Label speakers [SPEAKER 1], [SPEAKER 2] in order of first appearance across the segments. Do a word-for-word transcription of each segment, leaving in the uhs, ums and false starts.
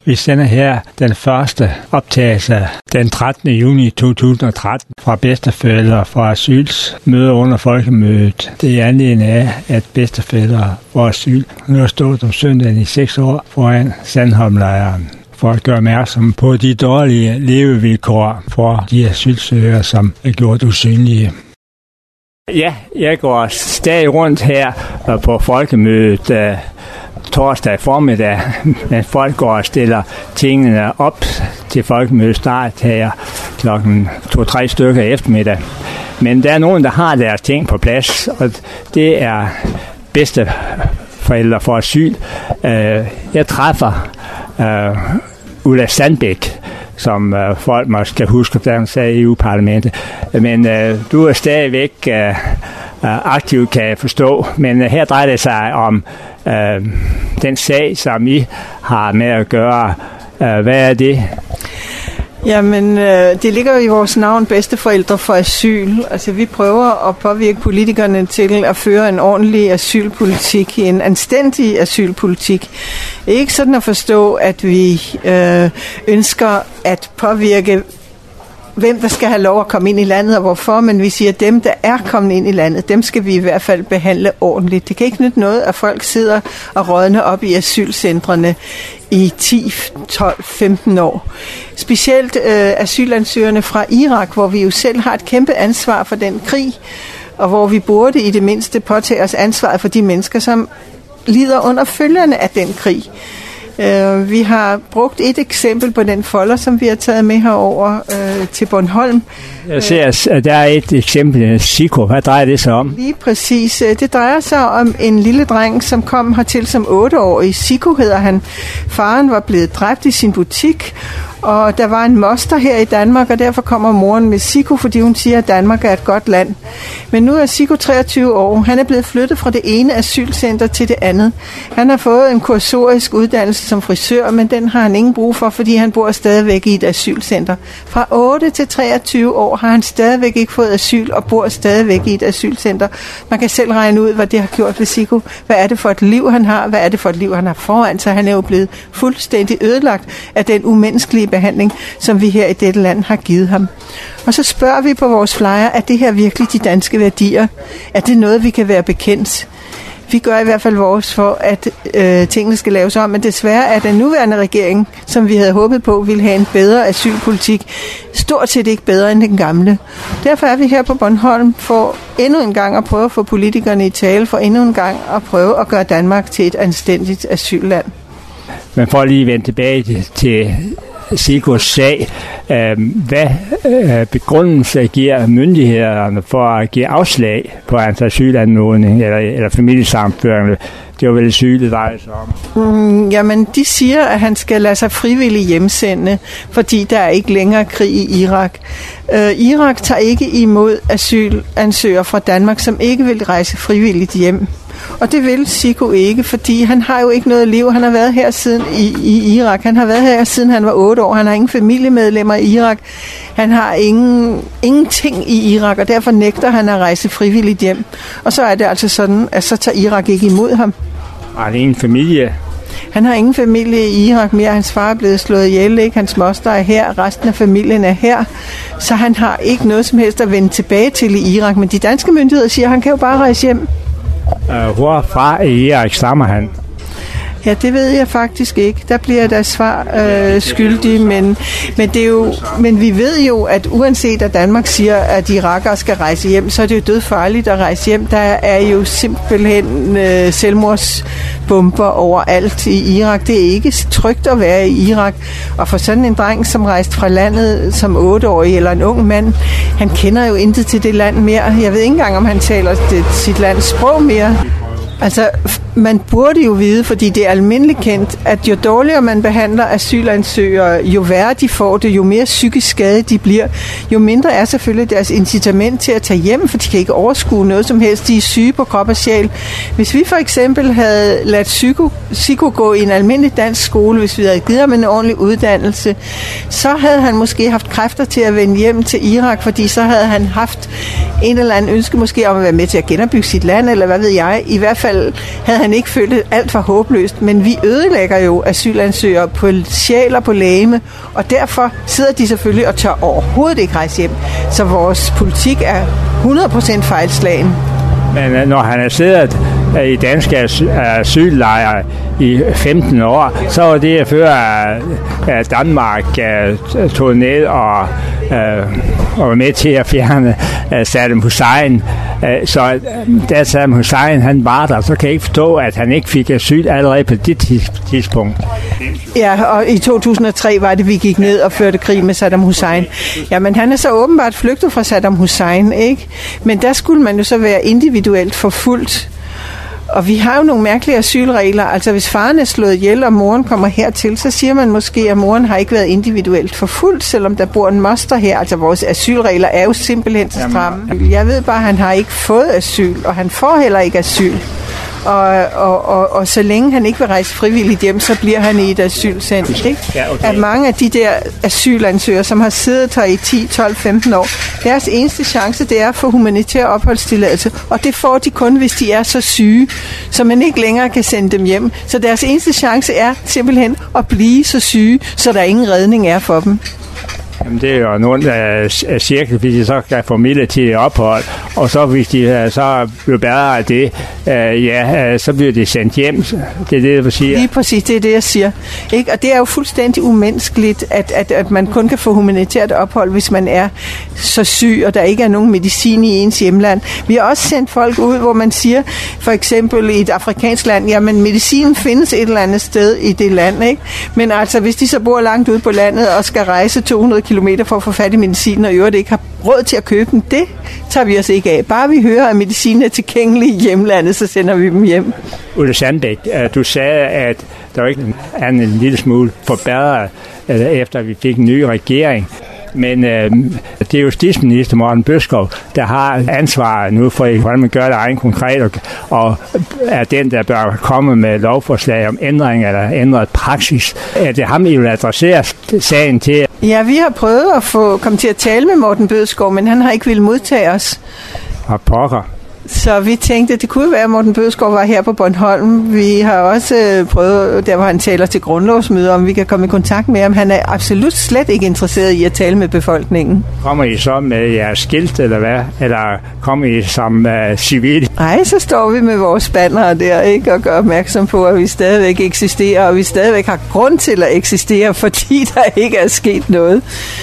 [SPEAKER 1] Vi sender her den første optagelse den trettende juni to tusind og tretten fra bedsteforældre fra Asyls møde under folkemødet. Det er anledning af, at bedsteforældre for Asyl nu har stået om søndagen i seks år foran Sandholmlejren for at gøre opmærksom på de dårlige levevilkår for de asylsøgere, som er gjort usynlige. Ja, jeg går stadig rundt her på folkemødet uh, torsdag formiddag, men folk går og stiller tingene op til folkemødet start her klokken to-tre stykker eftermiddag. Men der er nogen, der har deres ting på plads, og det er bedsteforældre for Asyl. Uh, jeg træffer uh, Ulla Sandbæk, som uh, folk måske kan huske, da hun sagde i E U-parlamentet. Men uh, du er stadigvæk uh, uh, aktiv, kan jeg forstå. Men uh, her drejer det sig om uh, den sag, som I har med at gøre. Uh, hvad er det?
[SPEAKER 2] Jamen, øh, det ligger jo i vores navn, bedsteforældre for Asyl. Altså, vi prøver at påvirke politikerne til at føre en ordentlig asylpolitik, en anstændig asylpolitik. Ikke sådan at forstå, at vi øh, ønsker at påvirke, hvem der skal have lov at komme ind i landet og hvorfor, men vi siger, at dem, der er kommet ind i landet, dem skal vi i hvert fald behandle ordentligt. Det kan ikke nytte noget, at folk sidder og rådner op i asylcentrene i ti, tolv, femten år. Specielt øh, asylansøgerne fra Irak, hvor vi jo selv har et kæmpe ansvar for den krig, og hvor vi burde i det mindste påtage os ansvaret for de mennesker, som lider under følgerne af den krig. Uh, vi har brugt et eksempel på den folder, som vi har taget med herover uh, til Bornholm.
[SPEAKER 1] Jeg ser, at der er et eksempel, Siko. Hvad drejer det sig om?
[SPEAKER 2] Lige præcis. Det drejer sig om en lille dreng, som kom hertil som otteårig. Siko hedder han. Faren var blevet dræbt i sin butik, og der var en moster her i Danmark, og derfor kommer moren med Siko, fordi hun siger, at Danmark er et godt land. Men nu er Siko treogtyve år. Han er blevet flyttet fra det ene asylcenter til det andet. Han har fået en kursorisk uddannelse som frisør, men den har han ingen brug for, fordi han bor stadigvæk i et asylcenter. Fra otte til treogtyve år har han stadigvæk ikke fået asyl og bor stadigvæk i et asylcenter. Man kan selv regne ud, hvad det har gjort ved Siko. Hvad er det for et liv, han har? Hvad er det for et liv, han har foran sig? Han er jo blevet fuldstændig ødelagt af den umenneskelige behandling, som vi her i dette land har givet ham. Og så spørger vi på vores flyer, er det her virkelig de danske værdier? Er det noget, vi kan være bekendt? Vi gør i hvert fald vores for, at øh, tingene skal laves om, men desværre er den nuværende regering, som vi havde håbet på, ville have en bedre asylpolitik, stort set ikke bedre end den gamle. Derfor er vi her på Bornholm for endnu en gang at prøve at få politikerne i tale, for endnu en gang at prøve at gøre Danmark til et anstændigt asylland.
[SPEAKER 1] Men for at lige vende tilbage til Sikos sag, hvad begrundelse giver myndighederne for at give afslag på hans asylanmodning eller, eller familiesammenføring? Det var vel asyl, det drejer sig om.
[SPEAKER 2] Mm, jamen, de siger, at han skal lade sig frivilligt hjemsende, fordi der er ikke længere krig i Irak. Uh, Irak tager ikke imod asylansøgere fra Danmark, som ikke vil rejse frivilligt hjem. Og det vil Siko ikke, fordi han har jo ikke noget liv. Han har været her siden i, i Irak. Han har været her siden han var otte år. Han har ingen familiemedlemmer i Irak. Han har ingen, ingenting i Irak, og derfor nægter han at rejse frivilligt hjem. Og så er det altså sådan, at så tager Irak ikke imod ham.
[SPEAKER 1] Har han ingen familie?
[SPEAKER 2] Han har ingen familie i Irak mere. Hans far er blevet slået ihjel, ikke? Hans moster er her, resten af familien er her. Så han har ikke noget som helst at vende tilbage til i Irak. Men de danske myndigheder siger, at han kan jo bare rejse hjem.
[SPEAKER 1] Uh, hvorfra i Irak stammer han?
[SPEAKER 2] Ja, det ved jeg faktisk ikke. Der bliver der svar øh, skyldig, men, men, det er jo, men vi ved jo, at uanset at Danmark siger, at irakere skal rejse hjem, så er det jo dødfarligt at rejse hjem. Der er jo simpelthen øh, selvmordsbomber overalt i Irak. Det er ikke trygt at være i Irak. Og for sådan en dreng, som rejste fra landet som otteårig, eller en ung mand, han kender jo intet til det land mere. Jeg ved ikke engang, om han taler det, sit lands sprog mere. Altså, man burde jo vide, fordi det er almindeligt kendt, at jo dårligere man behandler asylansøgere, jo værre de får det, jo mere psykisk skade de bliver, jo mindre er selvfølgelig deres incitament til at tage hjem, for de kan ikke overskue noget som helst. De er syge på krop og sjæl. Hvis vi for eksempel havde ladt Siko, Siko gå i en almindelig dansk skole, hvis vi havde givet ham en ordentlig uddannelse, så havde han måske haft kræfter til at vende hjem til Irak, fordi så havde han haft en eller anden ønske måske om at være med til at genopbygge sit land, eller hvad ved jeg. I hvert fald fald havde han ikke følt, at alt var håbløst. Men vi ødelægger jo asylansøgere på sjæl og på legeme, og derfor sidder de selvfølgelig og tør overhovedet ikke rejse hjem. Så vores politik er hundrede procent fejlslagen.
[SPEAKER 1] Men når han har siddet i danske asyllejre i femten år, så var det før, at Danmark tog ned og, og var med til at fjerne Saddam Hussein. Så da Saddam Hussein han var der, så kan jeg ikke forstå, at han ikke fik asyl allerede på det tidspunkt.
[SPEAKER 2] Ja, og i to tusind og tre var det, vi gik ned og førte krig med Saddam Hussein. Jamen, han er så åbenbart flygtet fra Saddam Hussein, ikke? Men der skulle man jo så være individuelt forfulgt. Og vi har jo nogle mærkelige asylregler. Altså, hvis faren er slået ihjel, og moren kommer hertil, så siger man måske, at moren har ikke været individuelt forfulgt, selvom der bor en moster her. Altså, vores asylregler er jo simpelthen så stramme. Jeg ved bare, at han har ikke fået asyl, og han får heller ikke asyl. Og, og, og, og så længe han ikke vil rejse frivilligt hjem, så bliver han i et asylcenter. Ikke? Ja, okay. At mange af de der asylansøgere, som har siddet her i ti, tolv, femten år, deres eneste chance, det er at få humanitær opholdstilladelse. Og det får de kun, hvis de er så syge, så man ikke længere kan sende dem hjem. Så deres eneste chance er simpelthen at blive så syge, så der ingen redning er for dem.
[SPEAKER 1] Jamen, det er jo nogen af cirkel, hvis de så kan få midlertidigt ophold, og så hvis de så bliver bedre af det, øh, ja, så bliver de sendt hjem. Det er det, jeg siger.
[SPEAKER 2] Lige præcis, det er det, jeg siger. Ikke? Og det er jo fuldstændig umenneskeligt, at, at, at man kun kan få humanitært ophold, hvis man er så syg, og der ikke er nogen medicin i ens hjemland. Vi har også sendt folk ud, hvor man siger, for eksempel i et afrikansk land, jamen medicinen findes et eller andet sted i det land, ikke? Men altså, hvis de så bor langt ude på landet og skal rejse to hundrede kilometer for at få fat i medicin, og i øvrigt ikke har råd til at købe den, det tager vi os ikke af. Bare vi hører, at medicinen er tilgængelig i hjemlandet, så sender vi dem hjem.
[SPEAKER 1] Ulla Sandbæk, du sagde, at der ikke er en lille smule forbedret, efter vi fik en ny regering. Men øh, det er justitsminister Morten Bødskov, der har ansvaret nu for, hvordan man gør det egen konkret, og, og er den, der bør komme med lovforslag om ændring eller ændret praksis. Er det ham, I vil adressere sagen til?
[SPEAKER 2] Ja, vi har prøvet at få komme til at tale med Morten Bødskov, men han har ikke ville modtage os.
[SPEAKER 1] Og pokker.
[SPEAKER 2] Så vi tænkte, at det kunne være, at Morten Bødskov var her på Bornholm. Vi har også prøvet, der hvor han taler til grundlovsmøder, om vi kan komme i kontakt med ham. Han er absolut slet ikke interesseret i at tale med befolkningen.
[SPEAKER 1] Kommer I så med jeres skilt, eller hvad? Eller kommer I som uh, civil?
[SPEAKER 2] Nej, så står vi med vores bannere der, ikke, og gør opmærksom på, at vi stadigvæk eksisterer, og vi stadigvæk har grund til at eksistere, fordi der ikke er sket noget.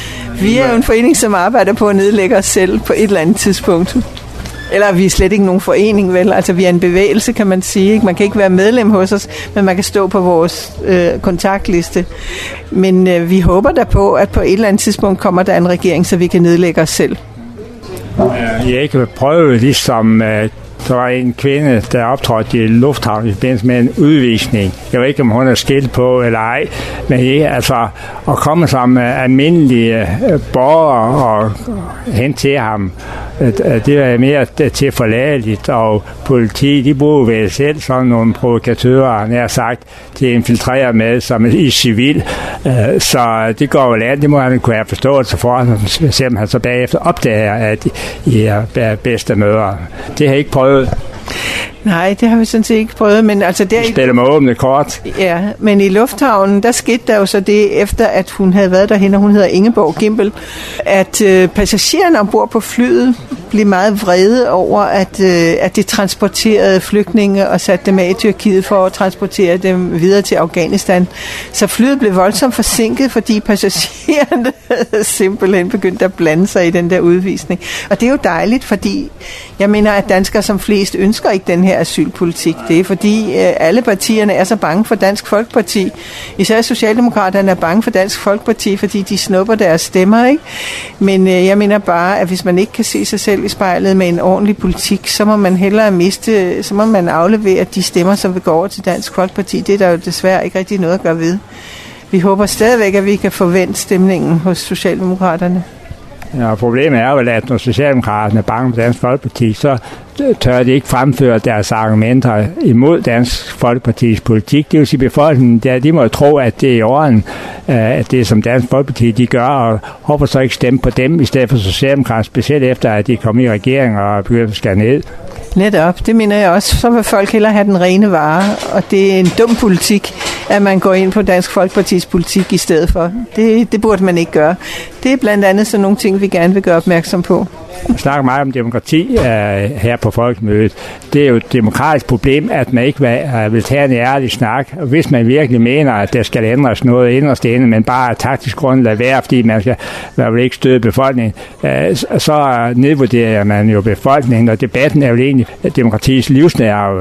[SPEAKER 2] Vi er jo en forening, som arbejder på at nedlægge os selv på et eller andet tidspunkt. Eller vi er slet ikke nogen forening, vel? Altså, vi er en bevægelse, kan man sige. Ikke? Man kan ikke være medlem hos os, men man kan stå på vores øh, kontaktliste. Men øh, vi håber da på, at på et eller andet tidspunkt kommer der en regering, så vi kan nedlægge os selv.
[SPEAKER 1] Jeg ikke prøve ligesom... Øh Der var en kvinde, der optrådte i lufthavnen i forbindelse med en udvisning. Jeg ved ikke, om hun er skilt på eller ej, men ja, altså at komme som almindelige borgere og hen til ham, det er mere til forladeligt, og politiet, de bruger vel selv sådan nogle provokatører, nær sagt, til at infiltrere med som i civil. Så det går vel an, det må han kunne have forståelse for, selvom han så bagefter opdager, at I er bedste mødre. Det har jeg ikke prøvet.
[SPEAKER 2] Nej, det har vi sådan set ikke prøvet, men altså der...
[SPEAKER 1] Spiller med åbne kort.
[SPEAKER 2] Ja, men i lufthavnen, der skete der jo så det, efter at hun havde været derhen, og hun hedder Ingeborg Gimbel, at øh, passagererne ombord på flyet blev meget vrede over, at, øh, at det transporterede flygtninge og satte dem af i Tyrkiet for at transportere dem videre til Afghanistan. Så flyet blev voldsomt forsinket, fordi passagererne simpelthen begyndte at blande sig i den der udvisning. Og det er jo dejligt, fordi jeg mener, at danskere som flest ønsker ikke den her asylpolitik. Det er fordi øh, alle partierne er så bange for Dansk Folkeparti. Især Socialdemokraterne er bange for Dansk Folkeparti, fordi de snupper deres stemmer, ikke? Men øh, jeg mener bare, at hvis man ikke kan se sig selv i spejlet med en ordentlig politik, så må man hellere miste, så må man aflevere de stemmer, som vil gå over til Dansk Folkeparti. Det er der jo desværre ikke rigtig noget at gøre ved. Vi håber stadigvæk, at vi kan forvente stemningen hos Socialdemokraterne.
[SPEAKER 1] Ja, problemet er vel, at når Socialdemokraterne er bange for Dansk Folkeparti, så tør de ikke fremføre deres argumenter imod Dansk Folkepartis politik. Det vil sige, befolkningen, der, de må jo tro, at det er i orden, at det som Dansk Folkeparti de gør, og håber så ikke stemme på dem, i stedet for Socialdemokraterne, specielt efter, at de kommer i regering og begynder at skære ned.
[SPEAKER 2] Netop, det mener jeg også. Så vil folk hellere have den rene vare, og det er en dum politik, at man går ind på Dansk Folkepartis politik i stedet for. Det, det burde man ikke gøre. Det er blandt andet sådan nogle ting, vi gerne vil gøre opmærksom på.
[SPEAKER 1] Vi snakker meget om demokrati uh, her på Folkemødet. Det er jo et demokratisk problem, at man ikke vil, uh, vil tage en ærlig snak. Og hvis man virkelig mener, at der skal ændres noget inderst inde, men bare et taktisk grundlag være, fordi man skal man ikke støde befolkningen, uh, så nedvurderer man jo befolkningen, og debatten er jo egentlig demokratiets livsnerve.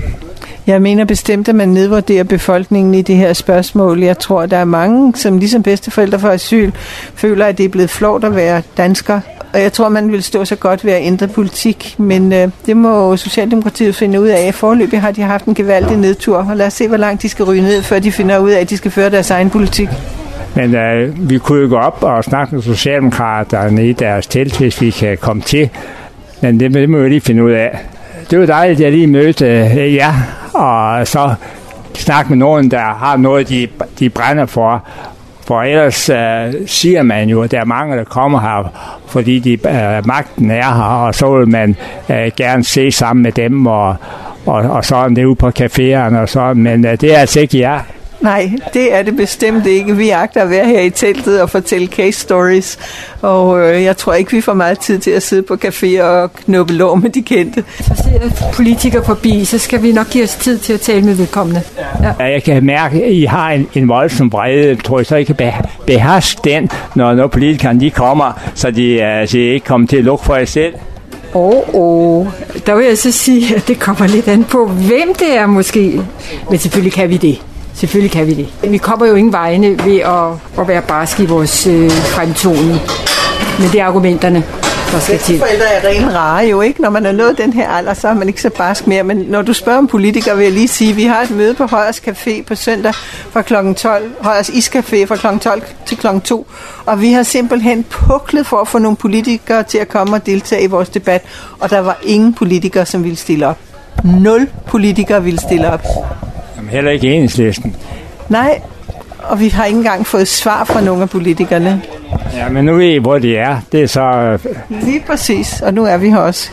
[SPEAKER 2] Jeg mener bestemt, at man nedvurderer befolkningen i det her spørgsmål. Jeg tror, der er mange, som ligesom bedsteforældre for asyl, føler, at det er blevet flot at være dansker. Og jeg tror, man vil stå så godt ved at ændre politik, men øh, det må Socialdemokratiet finde ud af. Foreløbig har de haft en gevaldig nedtur, og lad os se, hvor langt de skal ryge ned, før de finder ud af, at de skal føre deres egen politik.
[SPEAKER 1] Men øh, vi kunne jo gå op og snakke med Socialdemokraterne i deres telt, hvis vi kan komme til. Men det, det må vi lige finde ud af. Det var dejligt, at jeg lige mødte øh, jer, og så snakke med nogen, der har noget, de, de brænder for. For ellers øh, siger man jo, at der er mange, der kommer her, fordi de, øh, magten er her, og så vil man øh, gerne se sammen med dem, og, og, og sådan det ude på caféerne og sådan, men øh, det er altså ikke jer.
[SPEAKER 2] Nej, det er det bestemt ikke. Vi agter at være her i teltet og fortælle case stories, og øh, jeg tror ikke, vi får meget tid til at sidde på café og knuppe lår med de kendte.
[SPEAKER 3] Så ser politikere forbi, så skal vi nok give os tid til at tale med vedkommende.
[SPEAKER 1] Ja. Jeg kan mærke, at I har en, en voldsom brede. Tror jeg så, I kan beherske den, når, når politikerne de kommer, så de, uh, så de ikke kommer til at lukke for jer selv?
[SPEAKER 3] Åh, oh, oh. Der vil jeg så sige, at det kommer lidt an på, hvem det er måske. Men selvfølgelig kan vi det. Selvfølgelig kan vi det. Vi kommer jo ingen vegne ved at, at være barske i vores øh, fremtoning. Men det er argumenterne, der skal til.
[SPEAKER 2] Forældre er rent rare jo, ikke? Når man er nået den her alder, så er man ikke så barsk mere. Men når du spørger om politikere, vil jeg lige sige, at vi har et møde på Højers Café på søndag fra klokken tolv. Højers Iscafé fra klokken tolv til klokken to. Og vi har simpelthen puklet for at få nogle politikere til at komme og deltage i vores debat. Og der var ingen politikere, som ville stille op. Nul politikere ville stille op.
[SPEAKER 1] Heller ikke Enhedslisten.
[SPEAKER 2] Nej, og vi har ikke engang fået svar fra nogle af politikerne.
[SPEAKER 1] Ja, men nu ved I, hvor de er. Det er så...
[SPEAKER 2] Lige præcis, og nu er vi her også.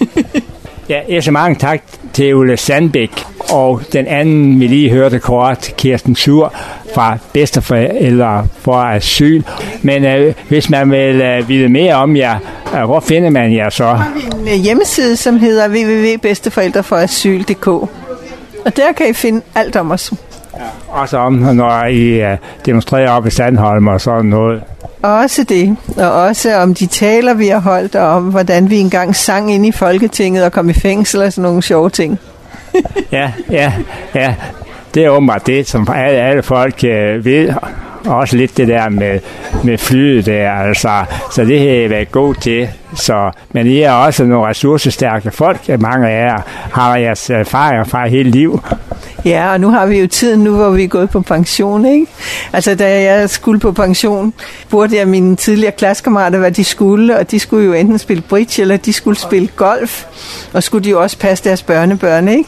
[SPEAKER 1] Ja, jeg så mange tak til Ulla Sandbæk, og den anden, vi lige hørte kort, Kirsten Sur fra Bedsteforældre for Asyl. Men øh, hvis man vil øh, vide mere om jer, øh, hvor finder man jer så?
[SPEAKER 2] har vi en hjemmeside, som hedder w w w punktum bedsteforældre for asyl punktum d k. Og der kan I finde alt om os.
[SPEAKER 1] Ja, også om, når I uh, demonstrerer op i Sandholm og sådan noget.
[SPEAKER 2] Også det. Og også om de taler, vi har holdt, og om hvordan vi engang sang ind i Folketinget og kom i fængsel og sådan nogle sjove ting.
[SPEAKER 1] ja, ja, ja. Det er åbenbart det, som alle, alle folk uh, ved. Også lidt det der med, med flyet der, altså. Så det har jeg været god til. Så, men I er også nogle ressourcestærke folk. Mange af jer har jeres erfaringer fra hele livet.
[SPEAKER 2] Ja, og nu har vi jo tiden nu, hvor vi er gået på pension, ikke? Altså, da jeg skulle på pension, spurgte jeg mine tidligere klassekammerater, hvad de skulle, og de skulle jo enten spille bridge, eller de skulle spille golf, og skulle de jo også passe deres børnebørn, ikke?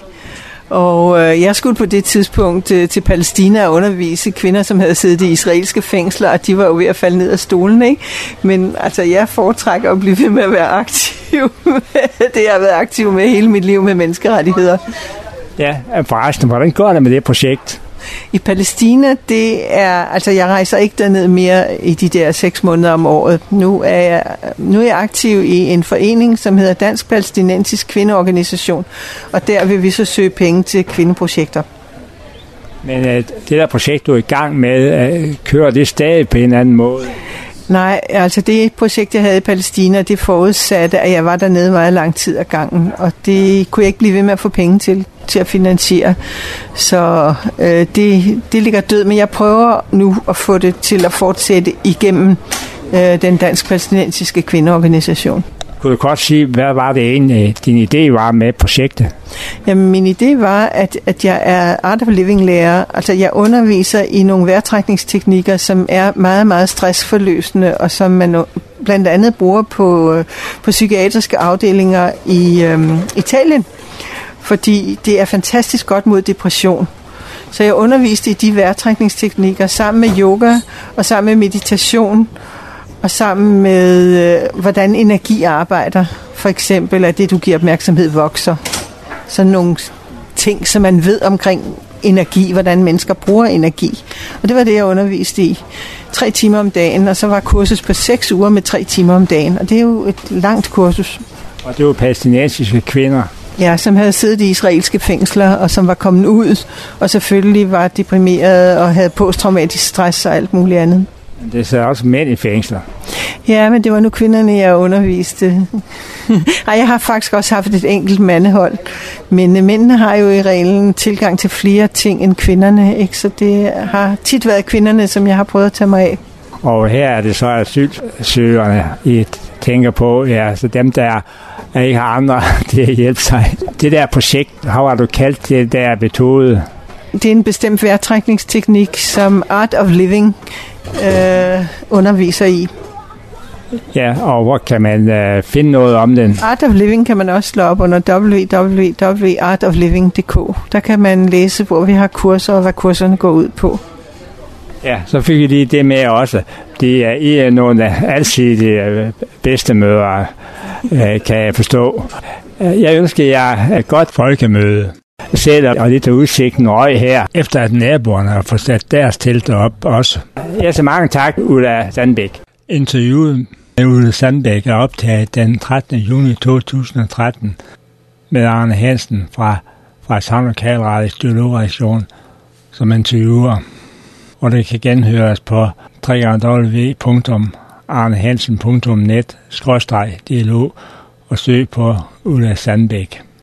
[SPEAKER 2] Og øh, jeg skulle på det tidspunkt øh, til Palæstina og undervise kvinder, som havde siddet i israelske fængsler, og de var jo ved at falde ned af stolen, ikke? Men altså, jeg foretrækker at blive ved med at være aktiv. Det har jeg været aktiv med hele mit liv med menneskerettigheder.
[SPEAKER 1] Ja, forresten, hvordan går det med det projekt?
[SPEAKER 2] I Palæstina, det er, altså jeg rejser ikke derned mere i de der seks måneder om året. Nu er jeg, nu er jeg aktiv i en forening, som hedder Dansk Palæstinensisk Kvindeorganisation, og der vil vi så søge penge til kvindeprojekter.
[SPEAKER 1] Men uh, det der projekt, du er i gang med, uh, kører det stadig på en anden måde?
[SPEAKER 2] Nej, altså det projekt, jeg havde i Palæstina, det forudsatte, at jeg var dernede meget lang tid ad gangen, og det kunne jeg ikke blive ved med at få penge til, til at finansiere. Så øh, det, det ligger død, men jeg prøver nu at få det til at fortsætte igennem øh, den dansk-palæstinensiske kvindeorganisation.
[SPEAKER 1] Kunne du godt sige, hvad var det egentlig, din idé var med projektet?
[SPEAKER 2] Jamen, min idé var, at, at jeg er Art of Living-lærer. Altså, jeg underviser i nogle vejrtrækningsteknikker, som er meget, meget stressforløsende, og som man blandt andet bruger på, på psykiatriske afdelinger i øhm, Italien, fordi det er fantastisk godt mod depression. Så jeg underviste i de vejrtrækningsteknikker sammen med yoga og sammen med meditation, og sammen med, øh, hvordan energi arbejder. for eksempel, at det, du giver opmærksomhed, vokser. Sådan nogle ting, som man ved omkring energi, hvordan mennesker bruger energi. Og det var det, jeg underviste i. Tre timer om dagen, og så var kursus på seks uger med tre timer om dagen. Og det er jo et langt kursus.
[SPEAKER 1] Og det var palæstinensiske kvinder?
[SPEAKER 2] Ja, som havde siddet i israelske fængsler, og som var kommet ud, og selvfølgelig var deprimerede og havde posttraumatisk stress og alt muligt andet.
[SPEAKER 1] Det er også mænd i fængsler.
[SPEAKER 2] Ja, men det var nu kvinderne, jeg underviste. Ej, jeg har faktisk også haft et enkelt mandehold. Men mændene har jo i reglen tilgang til flere ting end kvinderne, ikke? Så det har tit været kvinderne, som jeg har prøvet at tage mig af.
[SPEAKER 1] Og her er det så asylsøgerne, I tænker på, ja, så dem, der ikke har andre til at hjælpe sig. Det der projekt, hvad har du kaldt det der metode?
[SPEAKER 2] Det er en bestemt vejrtrækningsteknik, som Art of Living øh, underviser i.
[SPEAKER 1] Ja, og hvor kan man øh, finde noget om den?
[SPEAKER 2] Art of Living kan man også slå op under w w w punktum art of living punktum d k. Der kan man læse, hvor vi har kurser og hvad kurserne går ud på.
[SPEAKER 1] Ja, så fik vi lige det med også. Det er I er nogle af alsidige bedstemødre, øh, kan jeg forstå. Jeg ønsker jer et godt folkemøde. Selv og lidt af udsigten røg her, efter at naboerne har fået sat deres telt op også. Ja, så mange tak, Ulla Sandbæk. Interviewet med Ulla Sandbæk er optaget den trettende juni to tusind og tretten med Arne Hansen fra, fra Samlokalradios dialogredaktion som interviewer. Og det kan genhøres på w w w punktum arnehansen punktum net skråstreg dialog og søg på Ulla Sandbæk.